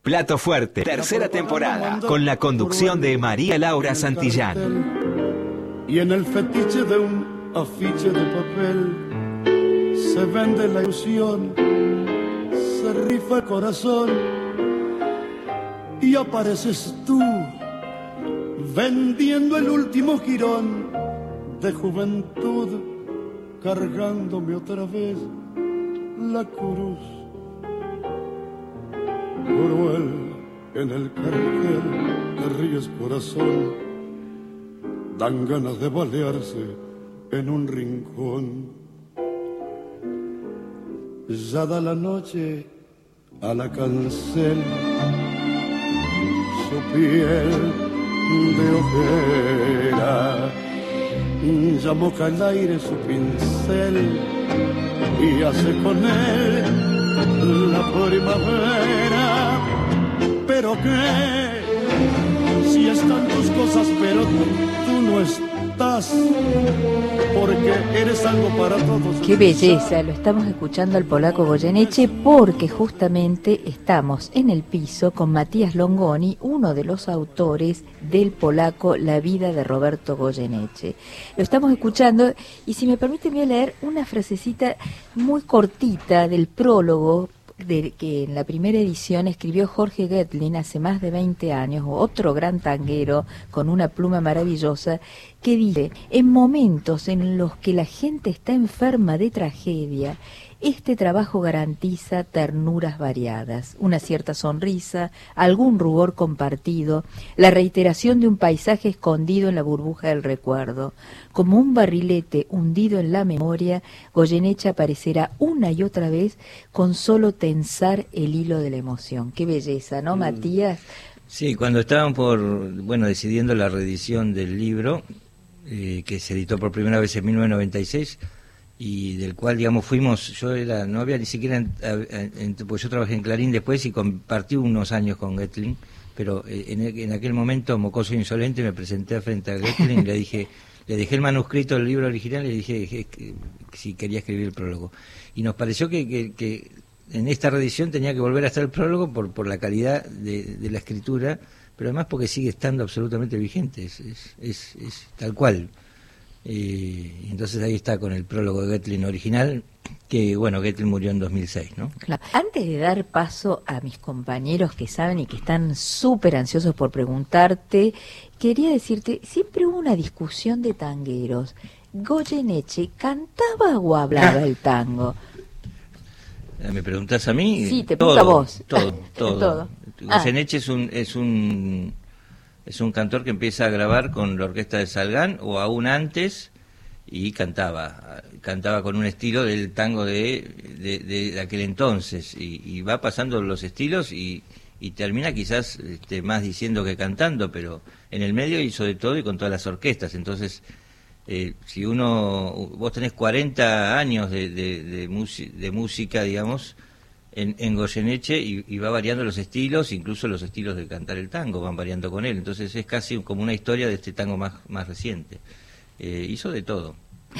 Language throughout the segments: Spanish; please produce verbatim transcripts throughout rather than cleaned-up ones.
Plato Fuerte, tercera temporada, con la conducción de María Laura Santillán. Y en el fetiche de un afiche de papel se vende la ilusión, se rifa el corazón y apareces tú vendiendo el último jirón de juventud, cargándome otra vez la cruz. Cruel en el cartel te ríes, corazón, dan ganas de balearse en un rincón. Ya da la noche a la cancel su piel de ojera, ya moja el aire su pincel y hace con él la primavera. Pero qué, si están tus cosas, pero tú no estás, porque eres algo para todos. Qué belleza, lo estamos escuchando al polaco Goyeneche, porque justamente estamos en el piso con Matías Longoni, uno de los autores del polaco La vida de Roberto Goyeneche. Lo estamos escuchando y, si me permite, voy a leer una frasecita muy cortita del prólogo de que en la primera edición escribió Jorge Goetlin hace más de veinte años, otro gran tanguero con una pluma maravillosa, que dice: en momentos en los que la gente está enferma de tragedia, este trabajo garantiza ternuras variadas, una cierta sonrisa, algún rubor compartido, la reiteración de un paisaje escondido en la burbuja del recuerdo. Como un barrilete hundido en la memoria, Goyeneche aparecerá una y otra vez con solo tensar el hilo de la emoción. Qué belleza, ¿no, mm. Matías? Sí, cuando estaban por, bueno, decidiendo la reedición del libro, eh, que se editó por primera vez en mil novecientos noventa y seis, y del cual, digamos, fuimos, yo era, no había ni siquiera, pues yo trabajé en Clarín después y compartí unos años con Goetlin, pero en, en aquel momento, mocoso e insolente, me presenté frente a Goetlin y le dije, le dejé el manuscrito del libro original y le dije, dije que, si quería escribir el prólogo. Y nos pareció que, que, que en esta reedición tenía que volver a estar el prólogo por, por la calidad de, de la escritura, pero además porque sigue estando absolutamente vigente, es, es, es, es tal cual. Eh, entonces ahí está con el prólogo de Goetlin original, que bueno, Goetlin murió en dos mil seis, ¿no? Claro. Antes de dar paso a mis compañeros que saben y que están súper ansiosos por preguntarte, quería decirte, siempre hubo una discusión de tangueros. ¿Goyeneche cantaba o hablaba el tango? ¿Me preguntás a mí? Sí, te pregunto a vos. Todo, todo. todo. Goyeneche ah. es un... Es un Es un cantor que empieza a grabar con la orquesta de Salgán o aún antes, y cantaba, cantaba con un estilo del tango de, de, de aquel entonces, y, y va pasando los estilos y, y termina quizás este, más diciendo que cantando, pero en el medio hizo de todo y con todas las orquestas. Entonces, eh, si uno, vos tenés cuarenta años de, de, de, de música, digamos, En, en Goyeneche, y, y va variando los estilos, incluso los estilos de cantar el tango van variando con él, entonces es casi como una historia de este tango más, más reciente. Eh, hizo de todo.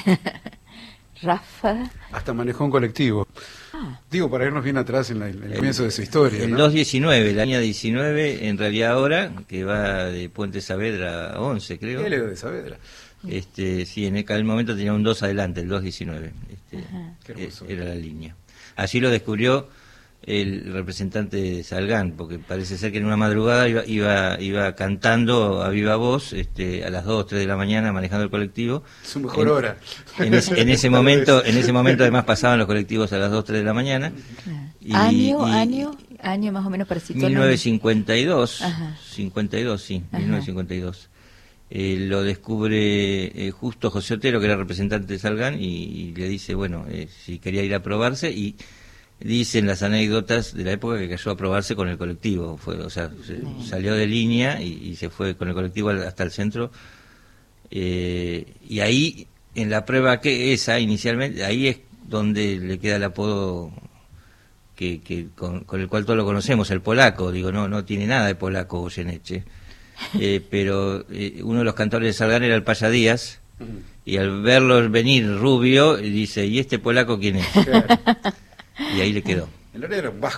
Rafa. Hasta manejó un colectivo. Ah. Digo, para irnos bien atrás en, la, en el comienzo de su historia. El ¿no? dos diecinueve, la línea diecinueve, en realidad ahora, que va de Puente Saavedra a once, creo. ¿Qué le de Saavedra? Este, sí, en el momento tenía un dos adelante, el dos diecinueve. Este, eh, era la línea. Allí lo descubrió el representante de Salgán, porque parece ser que en una madrugada iba iba, iba cantando a viva voz, este, a las dos, tres de la mañana, manejando el colectivo. Su mejor en, hora. En, es, en ese momento, en ese momento además pasaban los colectivos a las dos, tres de la mañana. Y, año, y, año, año más o menos para situarlo. mil novecientos cincuenta y dos, cincuenta y dos, sí, Ajá. mil novecientos cincuenta y dos. Eh, lo descubre eh, justo José Otero, que era representante de Salgán, y, y le dice, bueno, eh, si quería ir a probarse, y dicen las anécdotas de la época que cayó a probarse con el colectivo, fue, o sea, se, salió de línea y, y se fue con el colectivo hasta el centro, eh, y ahí, en la prueba que esa inicialmente, ahí es donde le queda el apodo que, que con, con el cual todos lo conocemos, el polaco. Digo, no no tiene nada de polaco Goyeneche, eh, pero eh, uno de los cantores de Salgán era el Paya Díaz, y al verlo venir rubio, dice, ¿y este polaco quién es? Y ahí le quedó. El era un vasco.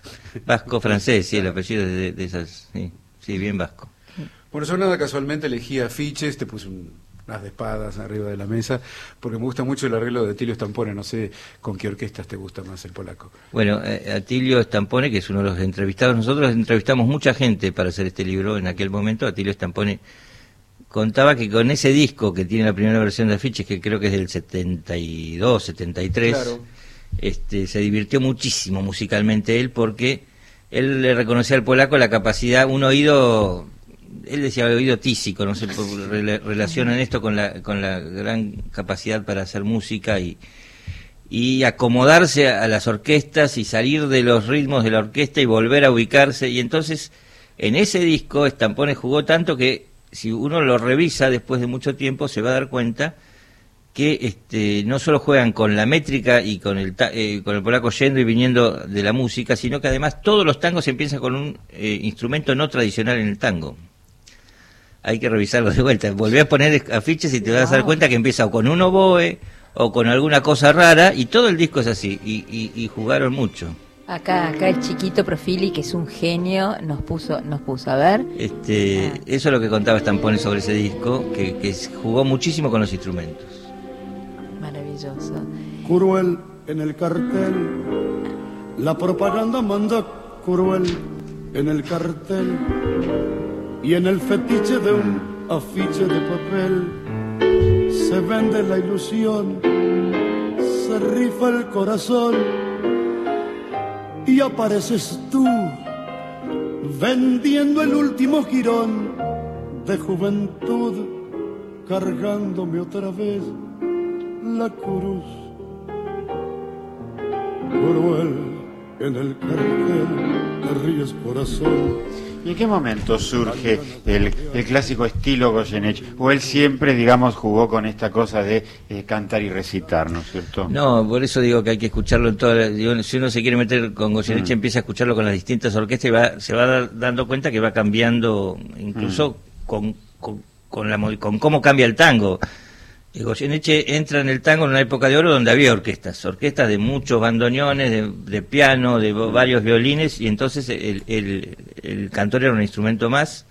Vasco francés, sí, el apellido de, de esas, sí, sí, bien vasco. Bueno, yo nada casualmente elegí afiches, te puse un, unas de espadas arriba de la mesa, porque me gusta mucho el arreglo de Atilio Stampone. No sé con qué orquestas te gusta más el polaco. Bueno, eh, Atilio Stampone, que es uno de los entrevistados, nosotros entrevistamos mucha gente para hacer este libro en aquel momento. Atilio Stampone contaba que con ese disco que tiene la primera versión de afiches, que creo que es del setenta y dos, setenta y tres, claro. este, se divirtió muchísimo musicalmente él, porque él le reconocía al polaco la capacidad, un oído, él decía oído tísico, no sé, re, relacionan esto con la, con la gran capacidad para hacer música y, y acomodarse a, a las orquestas y salir de los ritmos de la orquesta y volver a ubicarse. Y entonces, en ese disco, Stampone jugó tanto que si uno lo revisa después de mucho tiempo, se va a dar cuenta que este, no solo juegan con la métrica y con el, eh, con el polaco yendo y viniendo de la música, sino que además todos los tangos empiezan con un eh, instrumento no tradicional en el tango. Hay que revisarlo de vuelta. Volví a poner afiches y te vas a dar cuenta que empieza o con un oboe o con alguna cosa rara, y todo el disco es así, y, y, y jugaron mucho. Acá, acá el chiquito Profili, que es un genio, nos puso, nos puso a ver. Este, ah. Eso es lo que contaba Stampone sobre ese disco, que, que jugó muchísimo con los instrumentos. Maravilloso. Cruel en el cartel, la propaganda manda cruel en el cartel, y en el fetiche de un afiche de papel se vende la ilusión, se rifa el corazón. Y apareces tú, vendiendo el último jirón de juventud, cargándome otra vez la cruz. Cruel en el cartel, te ríes corazón. ¿Y en qué momento surge el, el clásico estilo Goyeneche? ¿O él siempre, digamos, jugó con esta cosa de eh, cantar y recitar, ¿no es cierto? No, por eso digo que hay que escucharlo en todas las... Digo, si uno se quiere meter con Goyeneche, mm. empieza a escucharlo con las distintas orquestas y va, se va dar, dando cuenta que va cambiando, incluso mm. con, con, con, la, con cómo cambia el tango. Goyeneche entra en el tango en una época de oro donde había orquestas, orquestas de muchos bandoneones, de, de piano, de varios violines, y entonces el, el, el cantor era un instrumento más.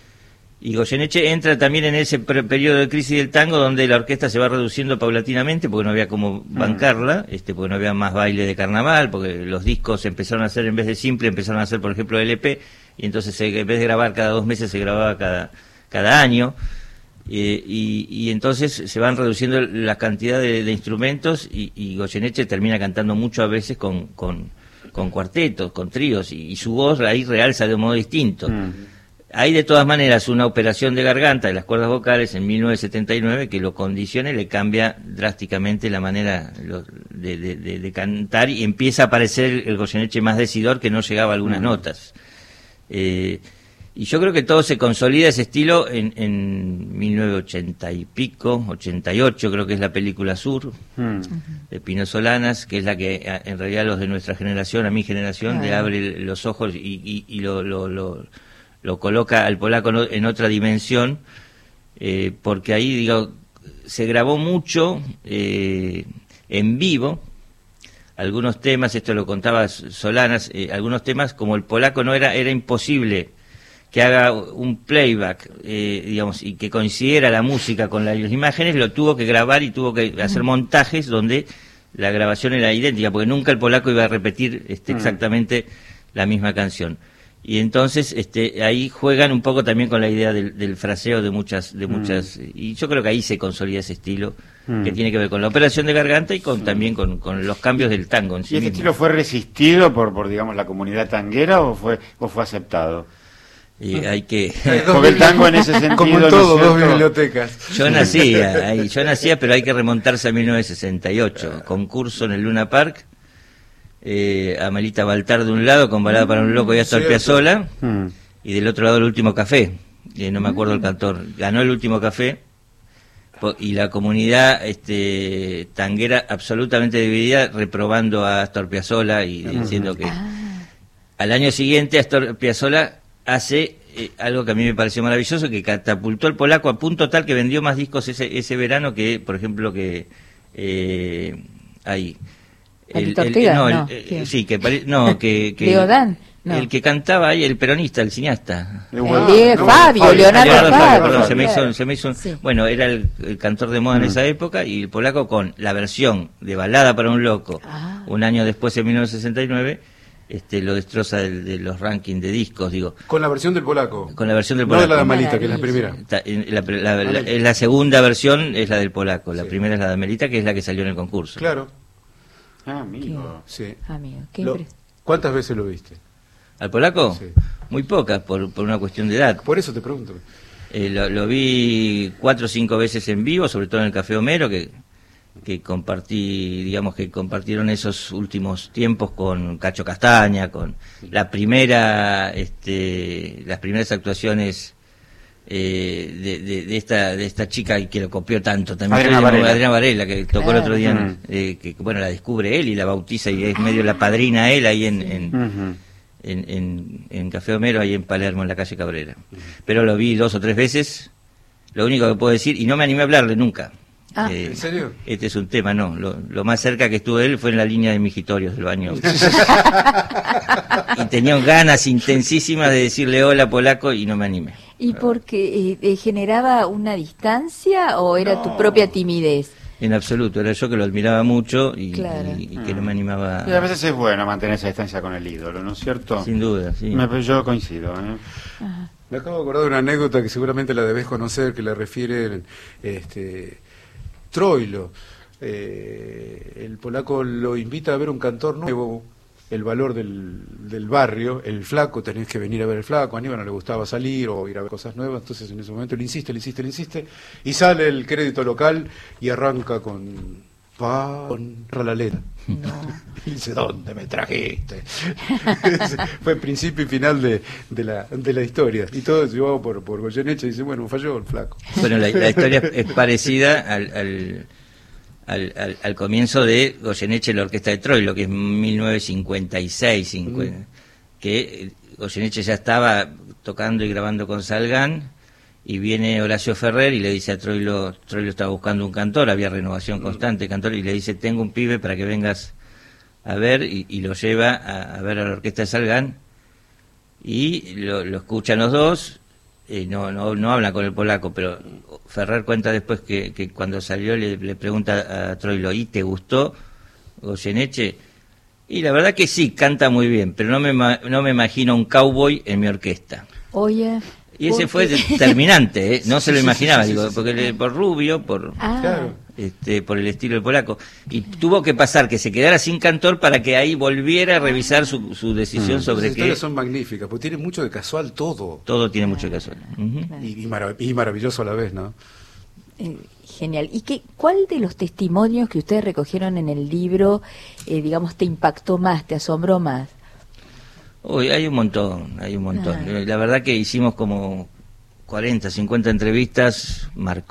Y Goyeneche entra también en ese periodo de crisis del tango donde la orquesta se va reduciendo paulatinamente porque no había cómo bancarla, este, porque no había más baile de carnaval, porque los discos empezaron a hacer, en vez de simple, empezaron a hacer, por ejemplo, L P, y entonces en vez de grabar cada dos meses se grababa cada, cada año. Eh, y, y entonces se van reduciendo la cantidad de, de instrumentos y, y Goyeneche termina cantando mucho a veces con, con, con cuartetos, con tríos, y, y su voz ahí realza de un modo distinto. Mm. Hay de todas maneras una operación de garganta de las cuerdas vocales en mil novecientos setenta y nueve que lo condiciona y le cambia drásticamente la manera de, de, de, de cantar, y empieza a aparecer el Goyeneche más decidor, que no llegaba a algunas mm. notas. Eh, Y yo creo que todo se consolida ese estilo en, en mil novecientos ochenta y pico, ochenta y ocho creo que es la película Sur, mm. de Pino Solanas, que es la que en realidad los de nuestra generación, a mi generación, ah. le abre los ojos y, y, y lo, lo, lo, lo coloca al polaco en otra dimensión, eh, porque ahí, digo, se grabó mucho eh, en vivo, algunos temas, esto lo contaba Solanas, eh, algunos temas como el polaco no era, era imposible que haga un playback, eh, digamos, y que coincidiera la música con las imágenes, lo tuvo que grabar y tuvo que hacer montajes donde la grabación era idéntica, porque nunca el polaco iba a repetir este, exactamente la misma canción. Y entonces este, ahí juegan un poco también con la idea del, del fraseo de muchas, de muchas, mm. y yo creo que ahí se consolida ese estilo, mm. que tiene que ver con la operación de garganta y con mm. también con, con los cambios del tango en sí ¿Y este mismo. estilo fue resistido por, por digamos, la comunidad tanguera o fue, o fue aceptado? Y hay que porque el tango en ese sentido, como en todo, ¿no? Dos bibliotecas. Yo nacía, ahí, yo nacía, pero hay que remontarse a mil novecientos sesenta y ocho, concurso en el Luna Park, eh, Amelita Baltar de un lado con Balada para un loco y Astor Piazzolla, mm. y del otro lado El Último Café, eh, no me acuerdo el cantor, ganó El Último Café, y la comunidad este, tanguera absolutamente dividida, reprobando a Astor Piazzolla y diciendo que al año siguiente Astor Piazzolla hace eh, algo que a mí me pareció maravilloso, que catapultó al polaco a punto tal que vendió más discos ese, ese verano que, por ejemplo, que eh, ahí El, Ortega, no, no, el, eh, sí, que pare, no, que, que Leodán, no. El que cantaba ahí, el peronista, el cineasta. Eh, eh, no, Fabio, Fabio, Leonardo Fabio. Fabio perdón, claro. se me hizo, se me hizo, sí. Bueno, era el, el cantor de moda mm. en esa época, y el polaco con la versión de Balada para un loco, ah. un año después, en mil novecientos sesenta y nueve, este, lo destroza de, de los rankings de discos, digo. Con la versión del polaco. Con la versión del polaco. No de la Damelita, que es la primera. La, la, la, la, la segunda versión es la del polaco, la sí. primera es la Damelita, que es la que salió en el concurso. Claro. Ah, amigo. Sí. Amigo, qué lo, ¿Cuántas veces lo viste? ¿Al polaco? Sí. Muy pocas, por, por una cuestión de edad. Por eso te pregunto. Eh, lo, lo vi cuatro o cinco veces en vivo, sobre todo en el Café Homero, que, que compartí, digamos que compartieron esos últimos tiempos con Cacho Castaña, con la primera, este, las primeras actuaciones eh, de, de, de esta de esta chica que lo copió tanto también, Adriana Varela, Adriana Varela que tocó claro. el otro día, uh-huh. eh, que bueno, la descubre él y la bautiza y es medio la padrina él ahí en... en uh-huh. En, en, en Café Homero, ahí en Palermo, en la calle Cabrera. Pero lo vi dos o tres veces, lo único que puedo decir, y no me animé a hablarle nunca. Ah, eh, ¿en serio? Este es un tema, no. Lo, lo más cerca que estuve de él fue en la línea de Migitorios del baño. Y tenía ganas intensísimas de decirle hola polaco y no me animé. ¿Y porque eh, generaba una distancia o era no. tu propia timidez? En absoluto, era yo que lo admiraba mucho y, claro. y, y que no me animaba. Y a veces es bueno mantener esa distancia con el ídolo, ¿no es cierto? Sin duda, sí. Me, yo coincido. ¿eh? Ajá. Me acabo de acordar de una anécdota que seguramente la debes conocer, que le refiere este, Troilo. Eh, el polaco lo invita a ver un cantor nuevo, el valor del, del barrio, el flaco, tenés que venir a ver el flaco, a Aníbal no le gustaba salir o ir a ver cosas nuevas, entonces en ese momento le insiste, le insiste, le insiste, y sale el crédito local y arranca con pan la letra. No. Y dice, ¿dónde me trajiste? Fue el principio y final de, de, la, de la historia. Y todo es llevado por, por Goyeneche y dice, bueno, falló el flaco. Bueno, la, la historia es parecida al... al... Al, al, al comienzo de Goyeneche, la orquesta de Troilo, que es mil novecientos cincuenta y seis, cincuenta, mm. que Goyeneche ya estaba tocando y grabando con Salgán, y viene Horacio Ferrer y le dice a Troilo, Troilo estaba buscando un cantor, había renovación mm. constante de cantor, y le dice, tengo un pibe para que vengas a ver, y, y lo lleva a, a ver a la orquesta de Salgán, y lo, lo escuchan los dos. Eh, no, no no hablan con el polaco, pero Ferrer cuenta después que, que cuando salió le, le pregunta a Troilo, ¿y te gustó Goyeneche? Y la verdad que sí, canta muy bien, pero no me no me imagino un cowboy en mi orquesta. Oye. Y ese fue determinante, ¿eh? No se lo imaginaba, digo, porque le, por rubio, por ah. este, por el estilo del polaco. Y tuvo que pasar que se quedara sin cantor para que ahí volviera a revisar su, su decisión mm. sobre Las qué. historias son magníficas, porque tiene mucho de casual todo. Todo tiene mucho de casual. Uh-huh. Y, y, marav- y maravilloso a la vez, ¿no? Eh, genial. ¿Y qué, cuál de los testimonios que ustedes recogieron en el libro, eh, digamos, te impactó más, te asombró más? Uy, hay un montón, hay un montón. Ah. La verdad que hicimos como cuarenta, cincuenta entrevistas,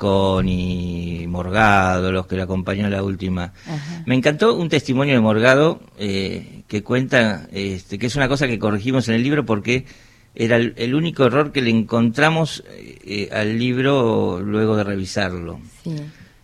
Marconi, Morgado, los que le acompañó en la última. Ajá. Me encantó un testimonio de Morgado eh, que cuenta, este, que es una cosa que corregimos en el libro porque era el, el único error que le encontramos eh, al libro luego de revisarlo. Sí.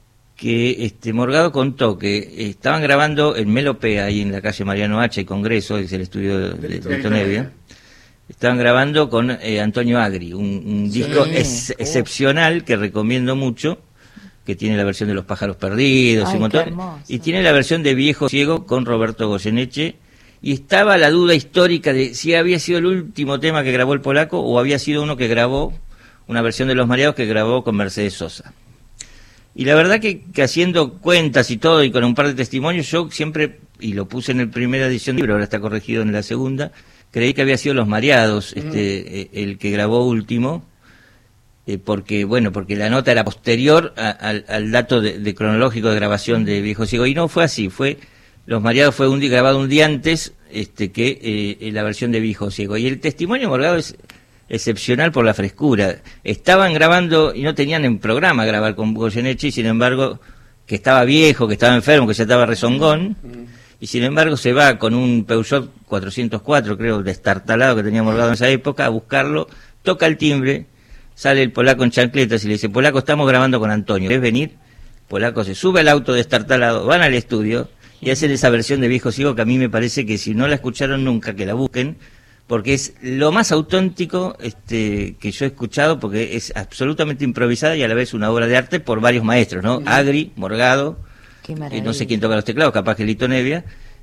Que este Morgado contó que estaban grabando en Melopea, ahí en la calle Mariano H, Congreso, es el estudio de, de, de Tonevia. Estaban grabando con eh, Antonio Agri, un, un sí. disco ex, excepcional que recomiendo mucho, que tiene la versión de Los pájaros perdidos. Ay, y, un montón, qué hermoso. y tiene la versión de Viejo Ciego con Roberto Goyeneche, y estaba la duda histórica de si había sido el último tema que grabó el polaco o había sido uno que grabó, una versión de Los Mareados que grabó con Mercedes Sosa. Y la verdad que, que haciendo cuentas y todo, y con un par de testimonios, yo siempre, y lo puse en la primera edición del libro, ahora está corregido en la segunda, creí que había sido Los Mareados, mm. este, eh, el que grabó último, eh, porque, bueno, porque la nota era posterior a, a, al dato de, de cronológico de grabación de Viejo Ciego, y no fue así, fue, Los Mareados fue un día, grabado un día antes, este, que eh, la versión de Viejo Ciego, y el testimonio Morgado es excepcional por la frescura. Estaban grabando y no tenían en programa grabar con Goyeneche, y sin embargo, que estaba viejo, que estaba enfermo, que ya estaba rezongón, y sin embargo se va con un Peugeot cuatrocientos cuatro, creo, destartalado que tenía Morgado en esa época, a buscarlo, toca el timbre, sale el polaco en chancletas y le dice, polaco, estamos grabando con Antonio, ¿querés venir? Polaco se sube al auto destartalado, van al estudio, y hacen esa versión de Viejo Ciego que a mí me parece que si no la escucharon nunca, que la busquen, porque es lo más auténtico este, que yo he escuchado, porque es absolutamente improvisada y a la vez una obra de arte por varios maestros, ¿no? Agri, Morgado, eh, no sé quién toca los teclados, capaz que Lito Nevia,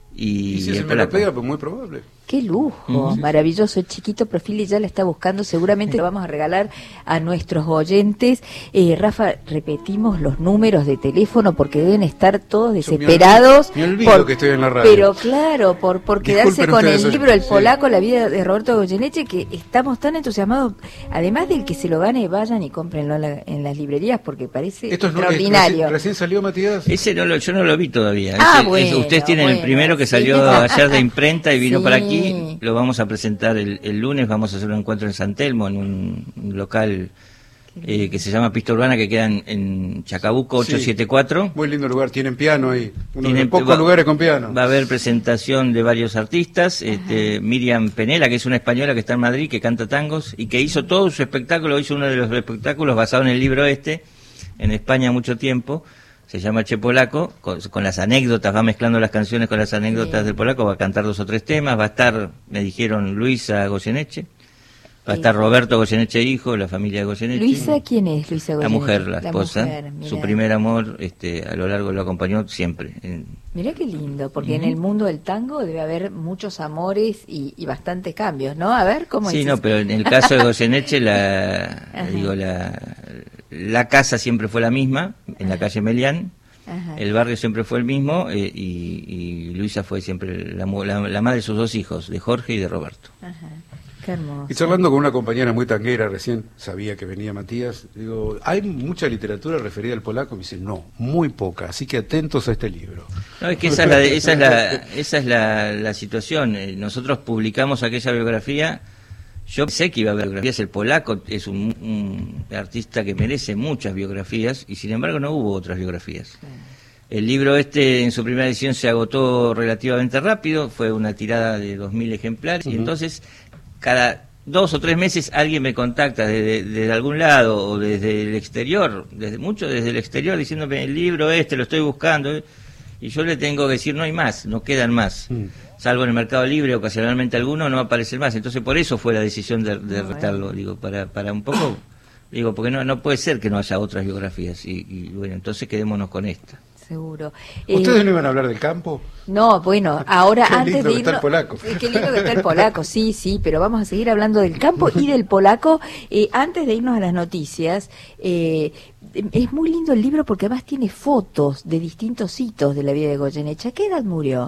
y, y si y se el me lo polaco. pega, pues muy probable. Qué lujo, Sí, sí. maravilloso, chiquito perfil y ya la está buscando, seguramente lo vamos a regalar a nuestros oyentes. Eh, Rafa, repetimos los números de teléfono porque deben estar todos desesperados. Me olvido, me olvido por- que estoy en la radio. Pero claro, por, por quedarse Disculpen con el ustedes, libro El sí. Polaco, la vida de Roberto Goyeneche, que estamos tan entusiasmados, además del que se lo gane, vayan y cómprenlo en, la- en las librerías porque parece Esto es no- extraordinario. recién, recién salió, Matías. Ese no lo, yo no lo vi todavía. Ah, Ese- bueno, ese- ustedes tienen bueno, el primero que sí. salió ayer de imprenta y vino Sí. para aquí. Lo vamos a presentar el, el lunes. Vamos a hacer un encuentro en San Telmo, en un, un local eh, que se llama Pista Urbana, que queda en, en Chacabuco Sí. ochocientos setenta y cuatro. Muy lindo lugar, tienen piano ahí. Uno de Tienen- los pocos va- lugares con piano. Va a haber presentación de varios artistas. Este, Miriam Penela, que es una española que está en Madrid, que canta tangos y que hizo todo su espectáculo, hizo uno de los espectáculos basado en el libro este, en España mucho tiempo. Se llama Che Polaco, con, con las anécdotas, va mezclando las canciones con las anécdotas Sí. del polaco, va a cantar dos o tres temas, va a estar, me dijeron, Luisa Goyeneche, va a Sí. estar Roberto Goyeneche hijo, la familia de Goyeneche. Luisa, ¿quién es Luisa La Goyeneche? mujer, la esposa, mujer, su mirá. primer amor, este, a lo largo lo acompañó siempre. En- Mirá qué lindo, porque en el mundo del tango debe haber muchos amores y, y bastantes cambios, ¿no? A ver, ¿cómo Sí, es no, eso? pero en el caso de Goyeneche, la, Ajá. digo, la, la casa siempre fue la misma, en la calle Melián. Ajá. El barrio siempre fue el mismo eh, y, y Luisa fue siempre la, mu- la, la madre de sus dos hijos, de Jorge y de Roberto. Ajá. Qué hermoso. Y charlando con una compañera muy tanguera, recién sabía que venía Matías, digo, ¿hay mucha literatura referida al polaco? Me dice, no, muy poca, así que atentos a este libro. No, es que esa es la, esa es la, esa es la, la situación. Eh, Nosotros publicamos aquella biografía. Yo pensé que iba a haber biografías. El polaco es un, un artista que merece muchas biografías y sin embargo no hubo otras biografías. El libro este en su primera edición se agotó relativamente rápido, fue una tirada de dos mil ejemplares, y entonces cada dos o tres meses alguien me contacta desde, desde algún lado o desde el exterior, desde mucho desde el exterior, diciéndome el libro este lo estoy buscando, y yo le tengo que decir no hay más, no quedan más. Mm. Salvo en el Mercado Libre, ocasionalmente alguno, no aparecen más. Entonces por eso fue la decisión de, de retarlo, digo, para, para un poco, digo, porque no, no puede ser que no haya otras biografías, y, y bueno, entonces quedémonos con esta. Seguro. ¿Ustedes Eh, no iban a hablar del campo? No, bueno, ahora Qué antes lindo de que está irnos... el polaco. Sí, qué lindo que está el polaco, sí, sí, pero vamos a seguir hablando del campo y del polaco. Eh, antes de irnos a las noticias, eh, es muy lindo el libro porque además tiene fotos de distintos hitos de la vida de Goyeneche. ¿A qué edad murió?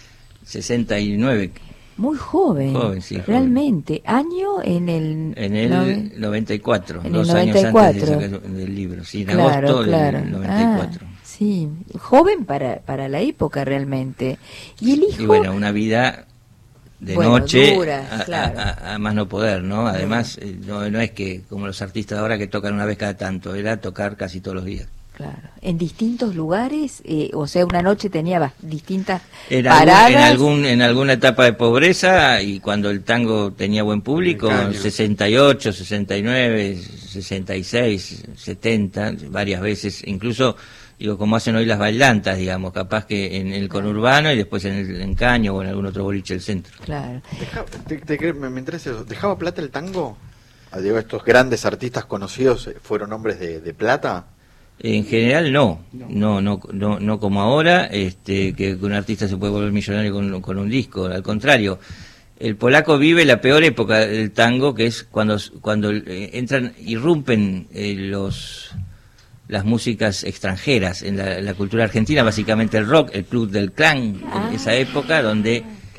sesenta y nueve, Muy joven, Joven, sí, joven. realmente. Año en el... en el nove- noventa y cuatro, En el dos noventa y años cuatro. antes de sacar del libro, sí, en Claro, agosto claro. del noventa y cuatro. Ah, sí, joven para, para la época realmente. Y el hijo... Y bueno, una vida de Bueno, noche dura, a, a- claro. a- a más no poder, ¿no? Además, eh, no, no es que como los artistas de ahora que tocan una vez cada tanto, era tocar casi todos los días. Claro, en distintos lugares, eh, o sea, una noche tenía bas- distintas En, algún- paradas. en, algún, en alguna etapa de pobreza, y cuando el tango tenía buen público, En Caño. sesenta y ocho, sesenta y nueve, sesenta y seis, setenta, varias veces, incluso, digo, como hacen hoy las bailantas, digamos, capaz que en el conurbano y después en el en Caño o en algún otro boliche del centro. Claro. Deja- te- te- me, me interesa eso. ¿Dejaba plata el tango? Ah, digo, estos grandes artistas conocidos eh, fueron hombres de, de plata. En general no, no, no, no, no como ahora, este, que un artista se puede volver millonario con, con un disco, al contrario. El polaco vive la peor época del tango, que es cuando, cuando eh, entran, irrumpen eh, los las músicas extranjeras en la, la cultura argentina, básicamente el rock, el club del clan, en esa época donde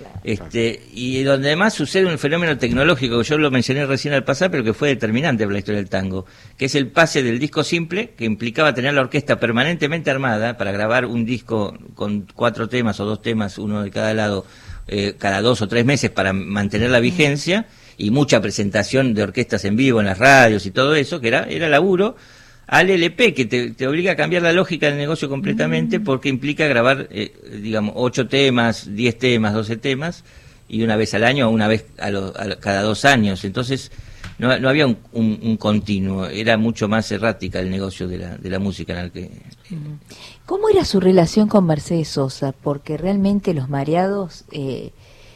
este y donde además sucede un fenómeno tecnológico que yo lo mencioné recién al pasar, pero que fue determinante para la historia del tango, que es el pase del disco simple, que implicaba tener la orquesta permanentemente armada para grabar un disco con cuatro temas o dos temas, uno de cada lado, eh, cada dos o tres meses para mantener la vigencia, y mucha presentación de orquestas en vivo en las radios y todo eso, que era, era laburo, al L P, que te, te obliga a cambiar la lógica del negocio completamente, porque implica grabar, eh, digamos, ocho temas, diez temas, doce temas, y una vez al año o una vez a lo- a lo- cada dos años. Entonces, no, no había un, un, un continuo, era mucho más errática el negocio de la, de la música en el que... ¿Cómo era su relación con Mercedes Sosa? Porque realmente Los Mareados eh,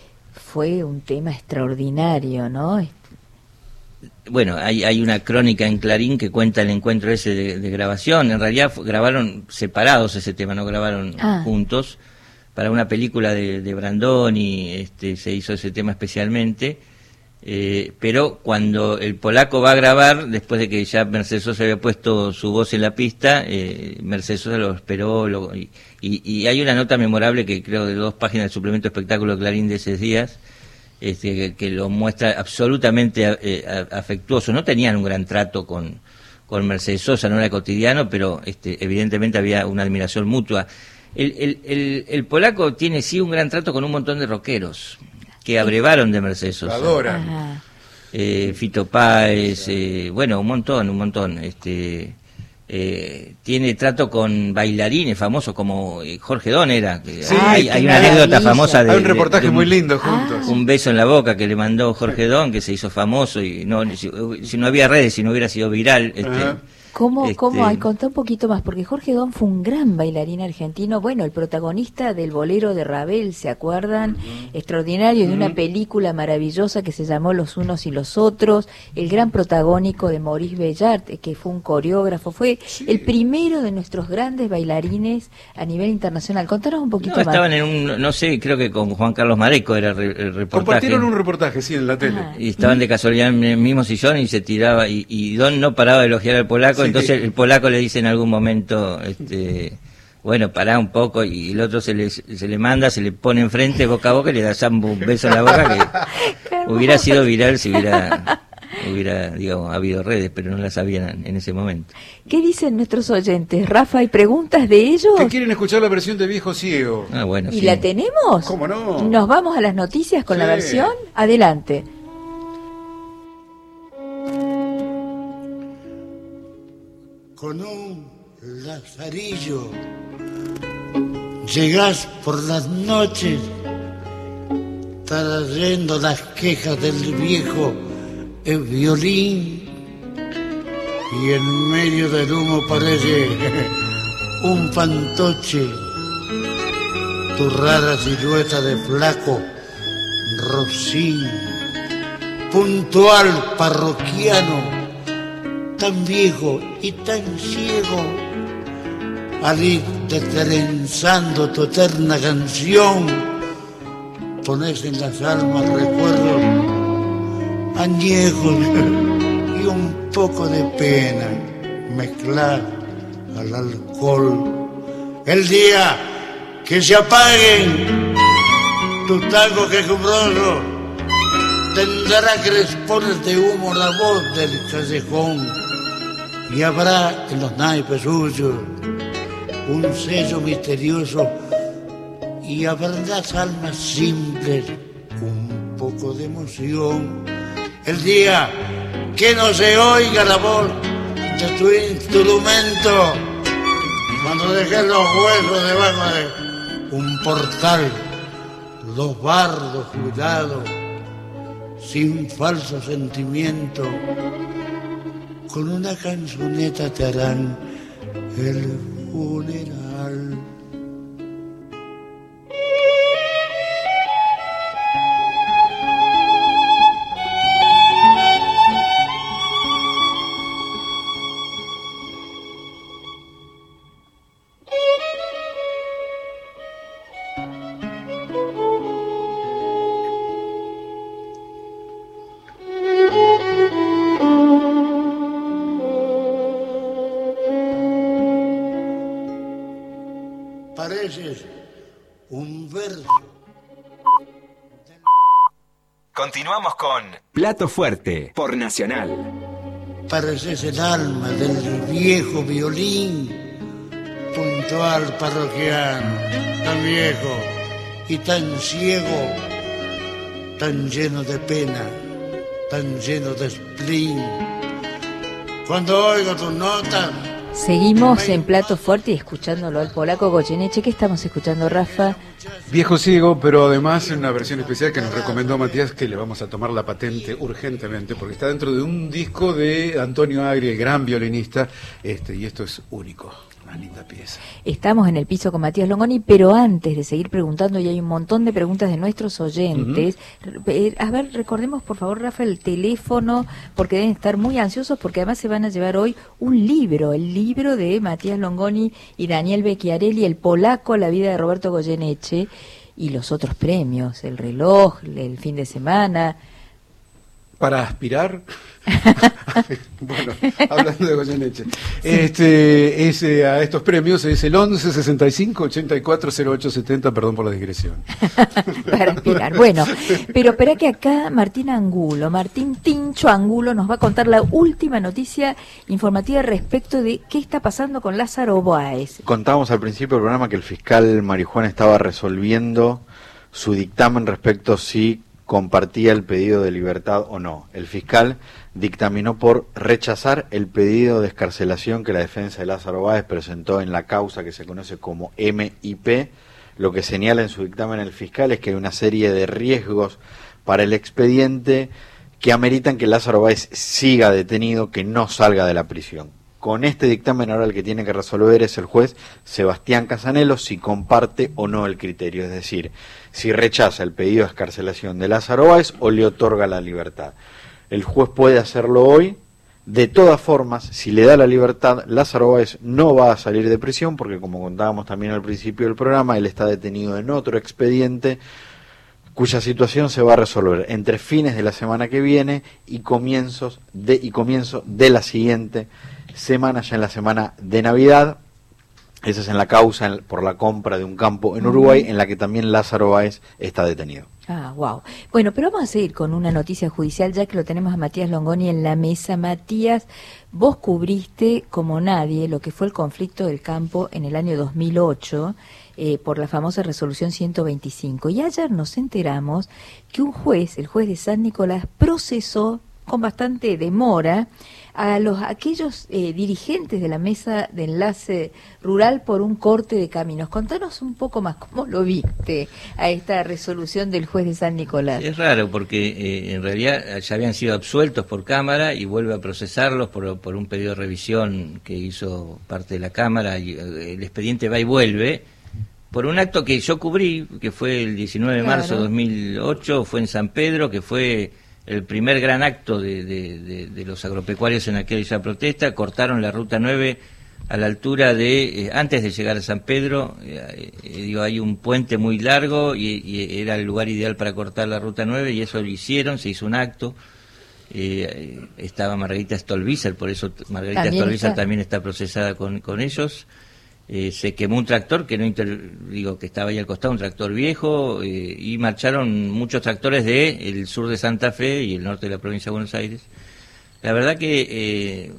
fue un tema extraordinario, ¿no? Bueno, hay, hay una crónica en Clarín que cuenta el encuentro ese de, de grabación. En realidad fue, grabaron separados ese tema, no grabaron ah. juntos. Para una película de, de Brandoni este, se hizo ese tema especialmente. Eh, pero cuando el polaco va a grabar, después de que ya Mercedes Sosa había puesto su voz en la pista, eh, Mercedes Sosa lo esperó. Lo, y, y, y hay una nota memorable que creo de dos páginas del suplemento espectáculo de Clarín de esos días, Este, que, que lo muestra absolutamente eh, afectuoso. No tenían un gran trato con, con Mercedes Sosa, no era cotidiano, pero este, evidentemente había una admiración mutua. El, el, el, el polaco tiene sí un gran trato con un montón de rockeros que abrevaron de Mercedes Sosa. Adoran. Eh, Fito Páez, eh, bueno, un montón, un montón. Este, Eh, tiene trato con bailarines famosos como Jorge Don era que sí, hay, hay una anécdota famosa de, hay un reportaje de, de un, muy lindo juntos, un beso en la boca que le mandó Jorge Don, que se hizo famoso y no si, si no había redes, si no hubiera sido viral este, uh-huh. ¿Cómo, este... cómo? Ay, contá un poquito más, porque Jorge Don fue un gran bailarín argentino, bueno, el protagonista del bolero de Ravel, ¿se acuerdan? Uh-huh. Extraordinario, de uh-huh. una película maravillosa que se llamó Los Unos y los Otros, el gran protagónico de Maurice Bellart, que fue un coreógrafo, fue sí. el primero de nuestros grandes bailarines a nivel internacional. Contanos un poquito no, más. Estaban en un, no sé, creo que con Juan Carlos Mareco era el reportaje. Compartieron un reportaje, sí, en la tele. Ajá. Y estaban de casualidad en el mismo sillón y se tiraba, y, y Don no paraba de elogiar al polaco, sí, entonces el polaco le dice en algún momento, este, bueno, pará un poco, y el otro se le, se le manda, se le pone enfrente boca a boca y le da un beso en la boca que hubiera sido viral si hubiera, hubiera, digamos, habido redes, pero no las habían en ese momento. ¿Qué dicen nuestros oyentes? Rafa, ¿hay preguntas de ellos? Que quieren escuchar la versión de Viejo Ciego. Ah, bueno, ¿Y sí. la tenemos? ¿Cómo no? ¿Nos vamos a las noticias con sí. la versión? Adelante. Con un lazarillo llegás por las noches trayendo las quejas del viejo el violín, y en medio del humo parece un fantoche tu rara silueta de flaco rocín, puntual parroquiano, tan viejo y tan ciego, al ir detrenzando tu eterna canción, pones en las almas recuerdos añejos y un poco de pena mezclar al alcohol. El día que se apaguen tus tangos quejumbrosos, tendrá crespones de humo la voz del callejón, y habrá en los naipes suyos un sello misterioso, y habrá en las almas simples un poco de emoción. El día que no se oiga la voz de tu instrumento, cuando dejes los huesos debajo de un portal, los bardos cuidados, sin falso sentimiento, con una canzoneta te harán el funeral. Pareces un verso. Continuamos con Plato Fuerte por Nacional. Pareces el alma del viejo violín, puntual parroquiano, tan viejo y tan ciego, tan lleno de pena, tan lleno de spleen. Cuando oigo tus notas, Seguimos en Plato Fuerte y escuchándolo al polaco Goyeneche. ¿Qué estamos escuchando, Rafa? Viejo Ciego, pero además en una versión especial que nos recomendó Matías, que le vamos a tomar la patente urgentemente, porque está dentro de un disco de Antonio Agri, el gran violinista, este, y esto es único. Una linda pieza. Estamos en el piso con Matías Longoni, pero antes de seguir preguntando, y hay un montón de preguntas de nuestros oyentes, uh-huh. eh, a ver, recordemos por favor, Rafa, el teléfono, porque deben estar muy ansiosos, porque además se van a llevar hoy un libro, el libro de Matías Longoni y Daniel Becchiarelli, El polaco, la vida de Roberto Goyeneche, y los otros premios, el reloj, el fin de semana. Para aspirar, bueno, hablando de Goyeneche, este, es, eh, a estos premios es el once sesenta y cinco ochenta y cuatro cero ocho setenta, perdón por la digresión. Para aspirar, bueno, pero espera que acá Martín Angulo, Martín Tincho Angulo nos va a contar la última noticia informativa respecto de qué está pasando con Lázaro Báez. Contábamos al principio del programa que el fiscal Marijuán estaba resolviendo su dictamen respecto si compartía el pedido de libertad o no. El fiscal dictaminó por rechazar el pedido de excarcelación que la defensa de Lázaro Báez presentó en la causa que se conoce como M I P. Lo que señala en su dictamen el fiscal es que hay una serie de riesgos para el expediente que ameritan que Lázaro Báez siga detenido, que no salga de la prisión. Con este dictamen ahora el que tiene que resolver es el juez Sebastián Casanello si comparte o no el criterio, es decir, si rechaza el pedido de excarcelación de Lázaro Báez o le otorga la libertad. El juez puede hacerlo hoy. De todas formas, si le da la libertad, Lázaro Báez no va a salir de prisión porque, como contábamos también al principio del programa, él está detenido en otro expediente cuya situación se va a resolver entre fines de la semana que viene y comienzos de y comienzo de la siguiente semana, ya en la semana de Navidad. Esa es en la causa en, por la compra de un campo en Uruguay, en la que también Lázaro Báez está detenido. Ah, wow. Bueno, pero vamos a seguir con una noticia judicial, ya que lo tenemos a Matías Longoni en la mesa. Matías, vos cubriste como nadie lo que fue el conflicto del campo en el año dos mil ocho, eh, por la famosa resolución ciento veinticinco. Y ayer nos enteramos que un juez, el juez de San Nicolás, procesó con bastante demora a los aquellos eh, dirigentes de la mesa de enlace rural por un corte de caminos. Contanos un poco más cómo lo viste a esta resolución del juez de San Nicolás. Es raro porque eh, en realidad ya habían sido absueltos por Cámara y vuelve a procesarlos por, por un pedido de revisión que hizo parte de la Cámara, y el expediente va y vuelve por un acto que yo cubrí, que fue el diecinueve de marzo de dos mil ocho, fue en San Pedro, que fue el primer gran acto de, de, de, de los agropecuarios en aquella protesta. Cortaron la ruta nueve a la altura de, eh, antes de llegar a San Pedro, eh, eh, digo, hay un puente muy largo y, y era el lugar ideal para cortar la ruta nueve, y eso lo hicieron, se hizo un acto. Eh, estaba Margarita Stolbizer, por eso Margarita ¿También Stolbizer está? también está procesada con, con ellos. Eh, se quemó un tractor que no inter... digo que estaba ahí al costado, un tractor viejo, eh, y marcharon muchos tractores de el sur de Santa Fe y el norte de la provincia de Buenos Aires. La verdad que eh,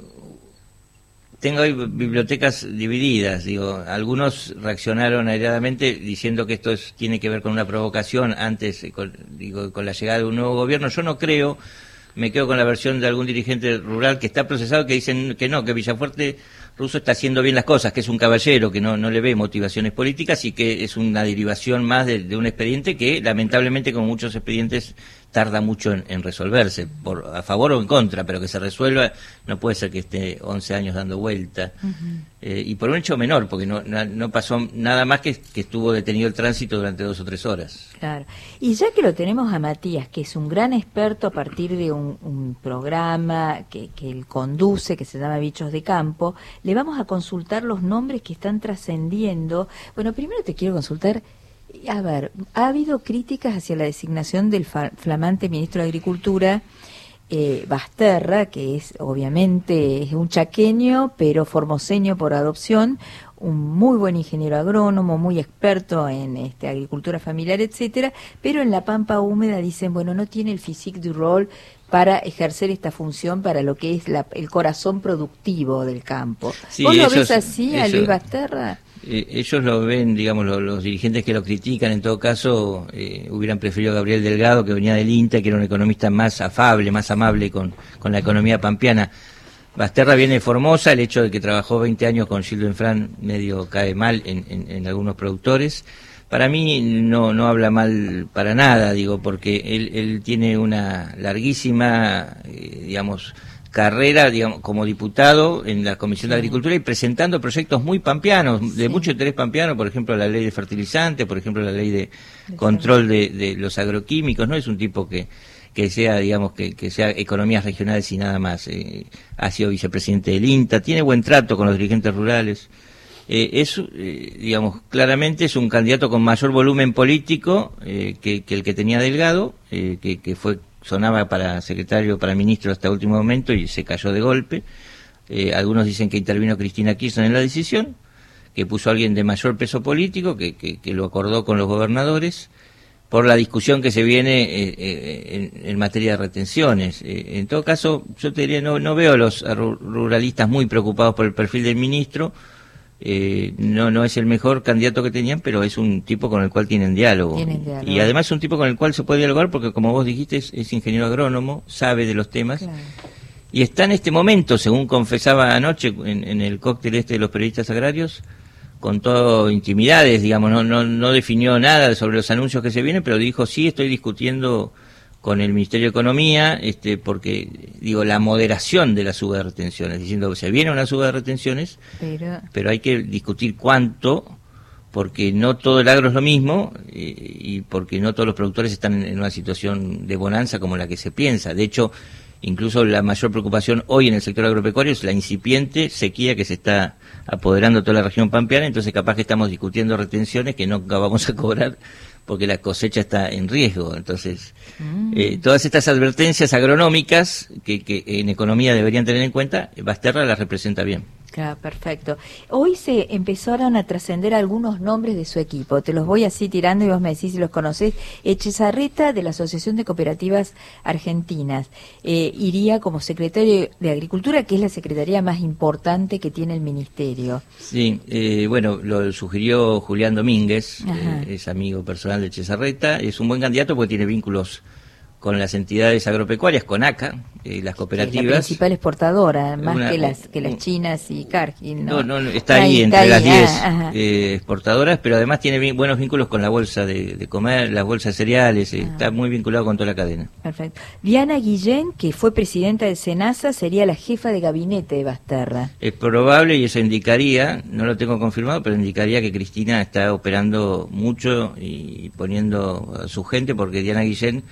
tengo ahí bibliotecas divididas, digo, algunos reaccionaron airadamente diciendo que esto es, tiene que ver con una provocación antes, con, digo, con la llegada de un nuevo gobierno. Yo no creo, me quedo con la versión de algún dirigente rural que está procesado, que dicen que no, que Villafuerte Russo está haciendo bien las cosas, que es un caballero, que no, no le ve motivaciones políticas y que es una derivación más de, de un expediente que, lamentablemente, como muchos expedientes, tarda mucho en, en resolverse, por a favor o en contra, pero que se resuelva. No puede ser que esté once años dando vuelta. Uh-huh. Eh, y por un hecho menor, porque no, no, no pasó nada más que, que estuvo detenido el tránsito durante dos o tres horas. Claro. Y ya que lo tenemos a Matías, que es un gran experto a partir de un, un programa que, que él conduce, que se llama Bichos de Campo, le vamos a consultar los nombres que están trascendiendo. Bueno, primero te quiero consultar, a ver, ha habido críticas hacia la designación del flamante ministro de Agricultura, eh, Basterra, que es obviamente es un chaqueño, pero formoseño por adopción, un muy buen ingeniero agrónomo, muy experto en este, agricultura familiar, etcétera, pero en la Pampa Húmeda dicen, bueno, no tiene el physique du rôle para ejercer esta función para lo que es la, el corazón productivo del campo. Sí, ¿Vos ellos, lo ves así a Luis Basterra? Eh, ellos lo ven, digamos, lo, los dirigentes que lo critican, en todo caso, eh, hubieran preferido a Gabriel Delgado, que venía del INTA, que era un economista más afable, más amable con, con la economía pampeana. Basterra viene de Formosa, el hecho de que trabajó veinte años con Gildo Infran medio cae mal en, en, en algunos productores. Para mí no no habla mal para nada, digo, porque él, él tiene una larguísima, eh, digamos, carrera, digamos, como diputado en la Comisión de Agricultura y presentando proyectos muy pampeanos, de sí. mucho interés pampeano, por ejemplo, la ley de fertilizantes, por ejemplo, la ley de, de control de, de los agroquímicos. No es un tipo que que sea, digamos, que, que sea economías regionales y nada más. Eh, ha sido vicepresidente del INTA, tiene buen trato con los dirigentes rurales. Eh, es, eh, digamos, claramente es un candidato con mayor volumen político eh, que, que el que tenía Delgado, eh, que, que fue sonaba para secretario, para ministro hasta último momento y se cayó de golpe. Eh, algunos dicen que intervino Cristina Kirchner en la decisión, que puso a alguien de mayor peso político, que, que, que lo acordó con los gobernadores, por la discusión que se viene eh, eh, en, en materia de retenciones. Eh, en todo caso, yo te diría, no, no veo a los ruralistas muy preocupados por el perfil del ministro. Eh, no no es el mejor candidato que tenían, pero es un tipo con el cual tienen diálogo. Tienen diálogo. Y además es un tipo con el cual se puede dialogar porque, como vos dijiste, es, es ingeniero agrónomo, sabe de los temas. Claro. Y está en este momento, según confesaba anoche en, en el cóctel este de los periodistas agrarios, con todo intimidades, digamos, no, no, no definió nada sobre los anuncios que se vienen, pero dijo, sí, estoy discutiendo con el Ministerio de Economía, este, porque, digo, la moderación de la suba de retenciones, diciendo que se viene una suba de retenciones, pero, pero hay que discutir cuánto, porque no todo el agro es lo mismo, eh, y porque no todos los productores están en una situación de bonanza como la que se piensa. De hecho, incluso la mayor preocupación hoy en el sector agropecuario es la incipiente sequía que se está apoderando toda la región pampeana, entonces capaz que estamos discutiendo retenciones que nunca vamos a cobrar porque la cosecha está en riesgo. Entonces, mm. eh, todas estas advertencias agronómicas que, que en economía deberían tener en cuenta, Basterra las representa bien. Claro, perfecto. Hoy se empezaron a trascender algunos nombres de su equipo. Te los voy así tirando y vos me decís si los conocés. Echezarreta, de la Asociación de Cooperativas Argentinas, eh, iría como secretario de Agricultura, que es la secretaría más importante que tiene el Ministerio. Sí, eh, bueno, lo sugirió Julián Domínguez, eh, es amigo personal de Echezarreta. Es un buen candidato porque tiene vínculos con las entidades agropecuarias, con ACA, eh, las cooperativas. Sí, la principal exportadora, más una, que las que las chinas y Cargill, ¿no? No, no, está ahí, ahí entre está las diez ah, eh, exportadoras, pero además tiene bien, buenos vínculos con la bolsa de, de comer, las bolsas de cereales, eh, ah. está muy vinculado con toda la cadena. Perfecto. Diana Guillén, que fue presidenta de SENASA, sería la jefa de gabinete de Basterra. Es probable, y eso indicaría, no lo tengo confirmado, pero indicaría que Cristina está operando mucho y poniendo a su gente, porque Diana Guillén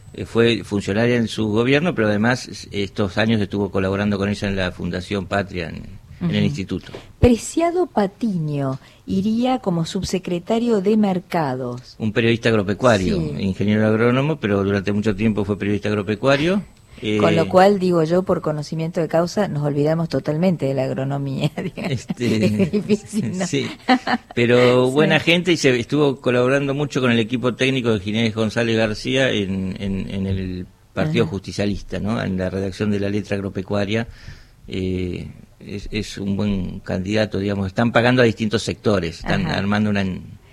fue funcionaria en su gobierno, pero además estos años estuvo colaborando con ella en la Fundación Patria, en, uh-huh. en el instituto. Preciado Patiño iría como subsecretario de Mercados. Un periodista agropecuario, sí. ingeniero agrónomo, pero durante mucho tiempo fue periodista agropecuario. Eh, Con lo cual, digo yo, por conocimiento de causa, nos olvidamos totalmente de la agronomía. Este, es difícil, ¿no? Sí, pero buena sí. gente, y se estuvo colaborando mucho con el equipo técnico de Ginés González García en, en, en el Partido Ajá. Justicialista, ¿no? En la redacción de la letra agropecuaria. Eh, es, es un buen candidato, digamos. Están pagando a distintos sectores, están Ajá. armando una...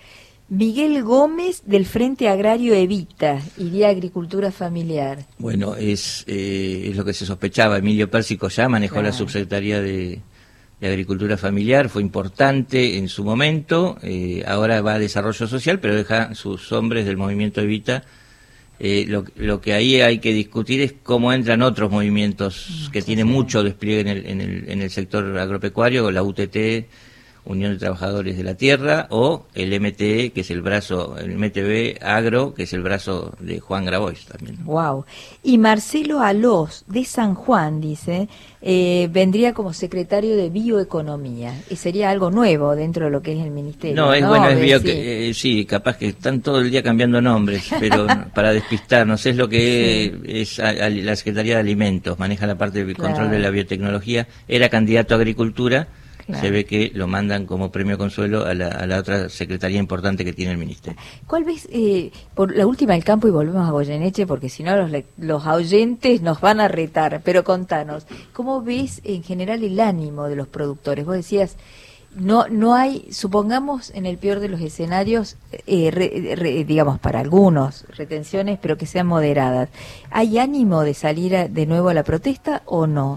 Miguel Gómez, del Frente Agrario Evita, iría a Agricultura Familiar. Bueno, es eh, es lo que se sospechaba. Emilio Pérsico ya manejó claro. la subsecretaría de, de Agricultura Familiar, fue importante en su momento, eh, ahora va a Desarrollo Social, pero deja sus hombres del movimiento Evita. Eh, lo, lo que ahí hay que discutir es cómo entran otros movimientos que sí, tienen sí. mucho despliegue en el, en, el, en el sector agropecuario, la U T T, Unión de Trabajadores de la Tierra, o el M T E, que es el brazo, el M T B Agro, que es el brazo de Juan Grabois también. Wow. Y Marcelo Alós, de San Juan, dice, eh, vendría como secretario de Bioeconomía, y sería algo nuevo dentro de lo que es el ministerio. No, es ¿no? bueno, es bio, sí. Eh, sí, capaz que están todo el día cambiando nombres, pero para despistarnos, es lo que sí. es a, a la Secretaría de Alimentos, maneja la parte de control claro. de la biotecnología, era candidato a Agricultura. Claro. Se ve que lo mandan como premio consuelo a la, a la otra secretaría importante que tiene el ministerio. ¿Cuál ves, eh, por la última del campo, y volvemos a Goyeneche, porque si no los, los oyentes nos van a retar, pero contanos, ¿cómo ves en general el ánimo de los productores? Vos decías, no no hay, supongamos en el peor de los escenarios, eh, re, re, digamos para algunos, retenciones, pero que sean moderadas. ¿Hay ánimo de salir a, de nuevo a la protesta o no?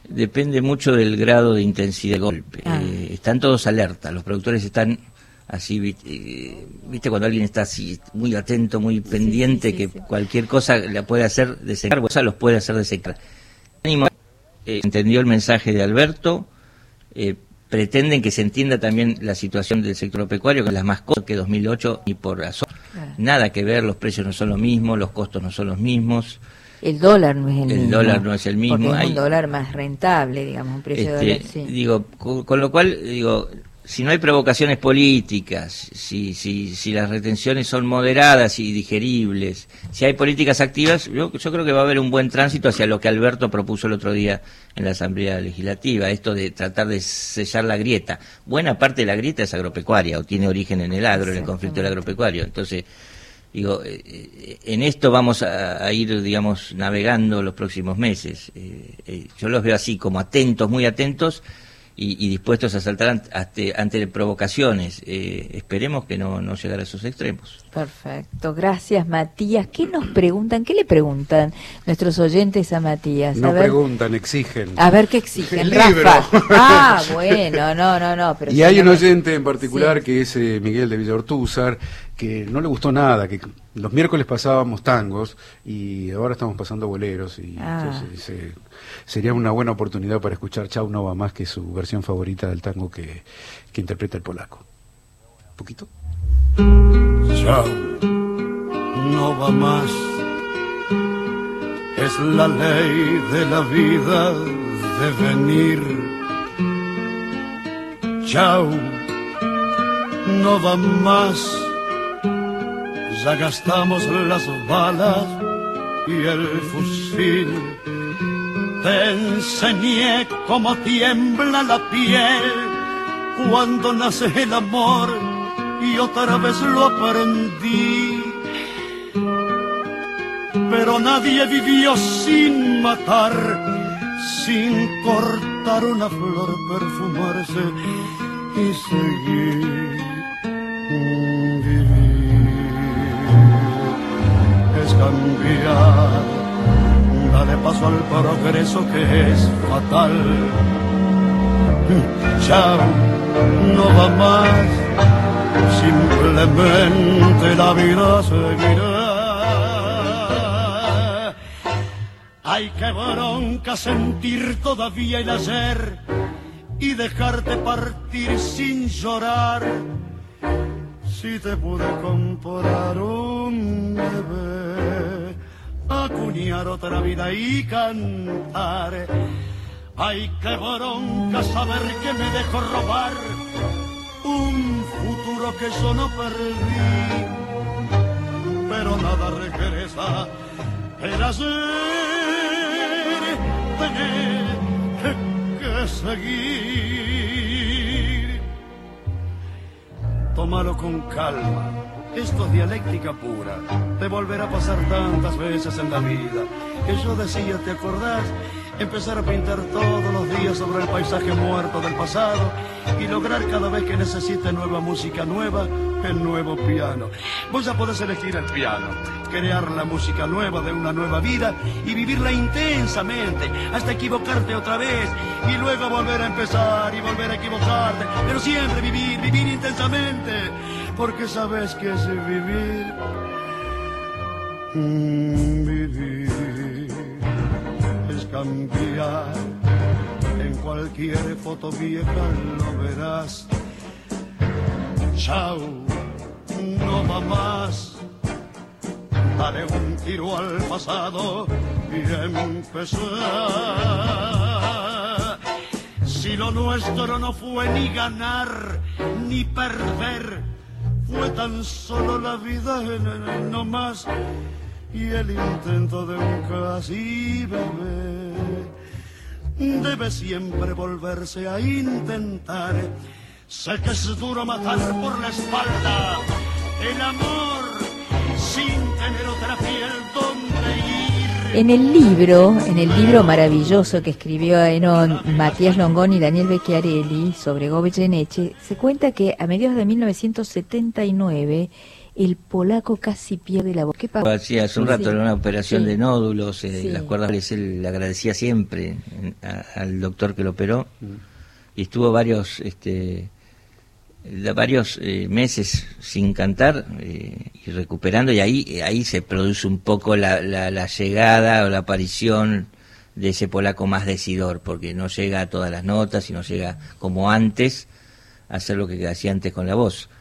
depende mucho del grado de intensidad del golpe. Ah. Eh, están todos alerta, los productores están así, viste, viste cuando alguien está así muy atento, muy pendiente, sí, sí, que sí. cualquier cosa la puede hacer desecar, o sea, los puede hacer desecar. Eh, entendió el mensaje de Alberto, eh, pretenden que se entienda también la situación del sector pecuario, que es la más cosas que dos mil ocho ni por razón. Claro. Nada que ver, los precios no son los mismos, los costos no son los mismos. El dólar no es el, El mismo. dólar no es el mismo. Porque es Hay- un dólar más rentable, digamos, un precio Este, de dólar, sí. Digo, con, con lo cual, digo, si no hay provocaciones políticas, si, si, si las retenciones son moderadas y digeribles, si hay políticas activas, yo, yo creo que va a haber un buen tránsito hacia lo que Alberto propuso el otro día en la Asamblea Legislativa, esto de tratar de sellar la grieta. Buena parte de la grieta es agropecuaria, o tiene origen en el agro, en el conflicto del agropecuario. Entonces, digo, eh, en esto vamos a, a ir, digamos, navegando los próximos meses. Eh, eh, yo los veo así, como atentos, muy atentos, y, y dispuestos a saltar ante, ante, ante provocaciones. Eh, esperemos que no, no llegar a esos extremos. Perfecto, gracias Matías. ¿Qué nos preguntan? ¿Qué le preguntan nuestros oyentes a Matías? A No ver, preguntan, exigen. a ver qué exigen, El Rafa. libro. Ah, bueno, no, no, no. Pero Y si hay no un me- oyente en particular Sí. que es eh, Miguel de Villaortúzar, que no le gustó nada, que los miércoles pasábamos tangos y ahora estamos pasando boleros, y Ah. entonces dice, sería una buena oportunidad para escuchar Chau no va más, que es su versión favorita del tango que, que interpreta el polaco. ¿Un poquito? Chao, no va más. Es la ley de la vida de venir. Chao, no va más. Ya gastamos las balas y el fusil. Te enseñé cómo tiembla la piel cuando nace el amor, y otra vez lo aprendí. Pero nadie vivió sin matar, sin cortar una flor, perfumarse y seguir. Vivir es cambiar, dale paso al progreso que es fatal. Chao, no va más, simplemente la vida seguirá. Ay, qué bronca sentir todavía el ayer y dejarte partir sin llorar. Si te pude comprar un bebé, acuñar otra vida y cantar. Ay, qué bronca saber que me dejó robar un futuro que yo no perdí. Pero nada regresa, el ayer tener que, que seguir. Tómalo con calma, esto es dialéctica pura. Te volverá a pasar tantas veces en la vida que yo decía, ¿te acordás? Empezar a pintar todos los días sobre el paisaje muerto del pasado y lograr cada vez que necesite nueva música nueva, el nuevo piano. Vos ya podés elegir el piano, crear la música nueva de una nueva vida y vivirla intensamente hasta equivocarte otra vez y luego volver a empezar y volver a equivocarte, pero siempre vivir, vivir intensamente, porque sabes que es vivir, mm, vivir. Cambiar, en cualquier foto vieja lo verás. Chao, no va más. Dale un tiro al pasado y empezar. Si lo nuestro no fue ni ganar ni perder, fue tan solo la vida, no más. Y el intento de un casi bebé debe siempre volverse a intentar. Sé que es duro matar por la espalda el amor sin tener otra piel donde ir. En el libro, en el libro maravilloso que escribió Enón, Matías Longoni y Daniel Becchiarelli sobre Goyeneche, se cuenta que a mediados de mil novecientos setenta y nueve el polaco casi pierde la voz. ¿Qué pasó? Sí, hace un rato Sí. era una operación Sí. de nódulos, eh, Sí. las cuerdas, él le agradecía siempre a- al doctor que lo operó, y estuvo varios este de varios eh, meses sin cantar eh, y recuperando, y ahí ahí se produce un poco la, la, la llegada o la aparición de ese polaco más decidor, porque no llega a todas las notas y no llega como antes a hacer lo que hacía antes con la voz.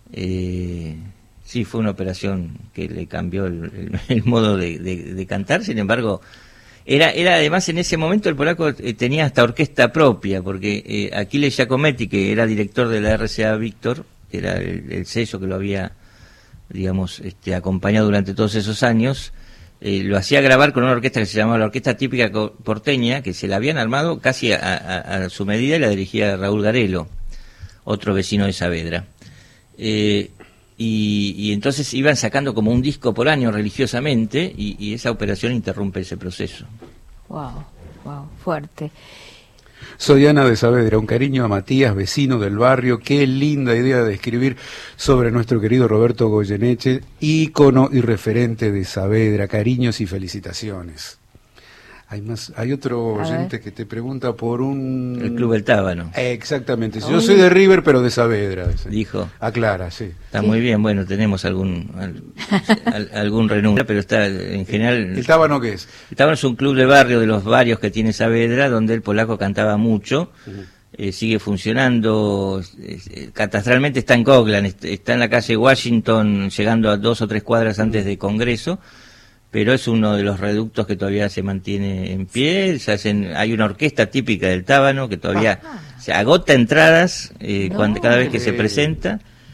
Eh, sí, fue una operación que le cambió el, el, el modo de, de, de cantar. Sin embargo, era era además en ese momento el polaco eh, tenía hasta orquesta propia, porque eh, Achille Giacometti, que era director de la R C A Víctor, que era el, el sello que lo había, digamos, este, acompañado durante todos esos años, eh, lo hacía grabar con una orquesta que se llamaba la Orquesta Típica Porteña, que se la habían armado casi a, a, a su medida, y la dirigía Raúl Garelo, otro vecino de Saavedra. Eh, y, y entonces iban sacando como un disco por año religiosamente, y, y esa operación interrumpe ese proceso. Wow, wow, fuerte. Soy Ana de Saavedra, un cariño a Matías, vecino del barrio. Qué linda idea de escribir sobre nuestro querido Roberto Goyeneche, ícono y referente de Saavedra. Cariños y felicitaciones. Hay más, hay otro A oyente ver. que te pregunta por un... El Club El Tábano, Eh, Exactamente. Uy. Yo soy de River, pero de Saavedra. dice. dijo. Aclara, sí. Está Sí. muy bien, bueno, tenemos algún al- al- algún renuncio, pero está en general... ¿El Tábano qué es? El Tábano es un club de barrio de los varios que tiene Saavedra, donde el polaco cantaba mucho. Eh, sigue funcionando, eh, eh, catastralmente está en Coglan, est- está en la calle Washington, llegando a dos o tres cuadras antes de Congreso, pero es uno de los reductos que todavía se mantiene en pie. Se hacen, hay una orquesta típica del Tábano que todavía se agota entradas eh, No. cuando, cada vez que se Eh. presenta,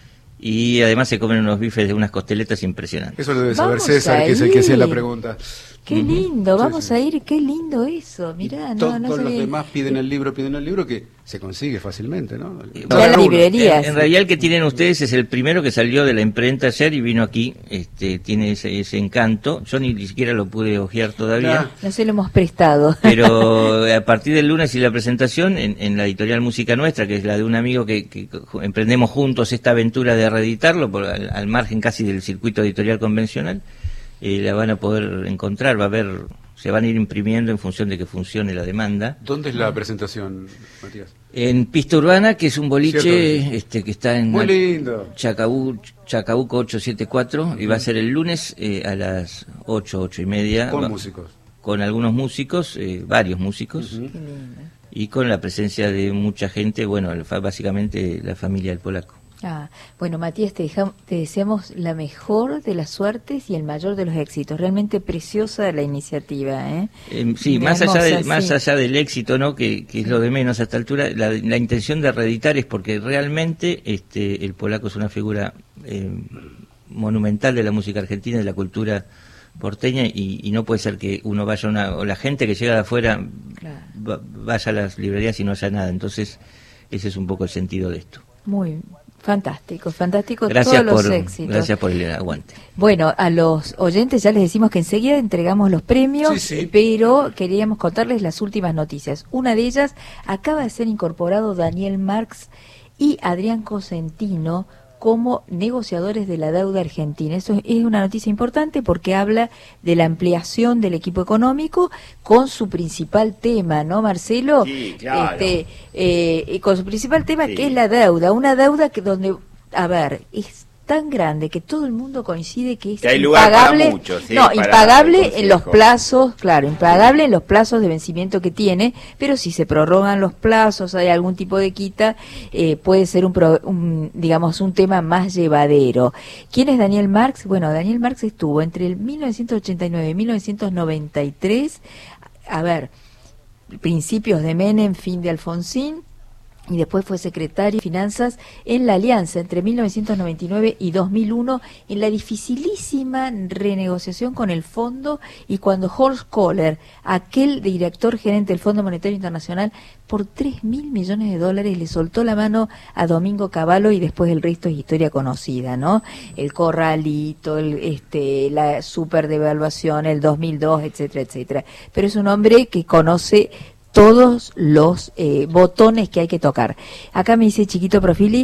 y además se comen unos bifes de unas costeletas impresionantes. Eso lo debe saber Vamos César, a que es el que hacía la ir. pregunta. Qué lindo, Sí, vamos sí. a ir, qué lindo eso, mirá, no, Todos no los sabía. demás piden el libro, piden el libro, que se consigue fácilmente, ¿no? Ya en Cada la uno. librería. En, en realidad el que tienen ustedes es el primero que salió de la imprenta ayer y vino aquí, este, tiene ese, ese encanto. Yo ni, ni siquiera lo pude hojear todavía, No se lo hemos prestado. pero a partir del lunes y la presentación en, en la editorial Música Nuestra, que es la de un amigo que, que emprendemos juntos esta aventura de reeditarlo, por, al, al margen casi del circuito editorial convencional, eh, la van a poder encontrar, va a haber, se van a ir imprimiendo en función de que funcione la demanda. ¿Dónde es la presentación, Matías? En Pista Urbana, que es un boliche Cierto. este que está en Muy lindo. Chacabu, Chacabuco ochocientos setenta y cuatro, y va a ser el lunes eh, a las ocho, ocho y media. Con Va- músicos. Con algunos músicos, eh, varios músicos, Ujú. y con la presencia de mucha gente, bueno, el fa- básicamente la familia del polaco. Ah, bueno, Matías, te, dejam- te deseamos la mejor de las suertes y el mayor de los éxitos. Realmente preciosa la iniciativa, ¿eh? Eh, sí, Muy más allá, de- hermosa, más sí. allá del éxito, ¿no? Que, que es lo de menos a esta altura, la, la intención de reeditar es porque realmente este, el polaco es una figura eh, monumental de la música argentina, de la cultura porteña, y, y no puede ser que uno vaya a una, o la gente que llega de afuera Claro. va- vaya a las librerías y no haya nada. Entonces, ese es un poco el sentido de esto. Muy fantástico, fantástico Gracias todos por, los éxitos. gracias por el aguante. Bueno, a los oyentes ya les decimos que enseguida entregamos los premios, Sí, sí. pero queríamos contarles las últimas noticias. Una de ellas, acaba de ser incorporado Daniel Marx y Adrián Cosentino como negociadores de la deuda argentina. Eso es una noticia importante porque habla de la ampliación del equipo económico con su principal tema, ¿no, Marcelo? Sí, claro. Este, eh, con su principal tema, Sí. que es la deuda, una deuda que donde, a ver, es tan grande que todo el mundo coincide que es Que hay lugar para impagable, muchos, sí, no, para impagable el en los Consejo. plazos, claro, impagable en los plazos de vencimiento que tiene, pero si se prorrogan los plazos, hay algún tipo de quita, eh, puede ser un, pro- un, digamos, un tema más llevadero. ¿Quién es Daniel Marx? Bueno, Daniel Marx estuvo entre el mil novecientos ochenta y nueve y mil novecientos noventa y tres, a ver, principios de Menem, fin de Alfonsín, y después fue secretario de Finanzas en la alianza entre mil novecientos noventa y nueve y dos mil uno, en la dificilísima renegociación con el fondo, y cuando Horst Kohler, aquel director gerente del Fondo Monetario Internacional, por tres mil millones de dólares le soltó la mano a Domingo Cavallo, y después el resto es historia conocida, ¿no? El corralito, el, este, la superdevaluación, el dos mil dos, etcétera, etcétera. Pero es un hombre que conoce todos los eh, botones que hay que tocar. Acá me dice Chiquito Profili,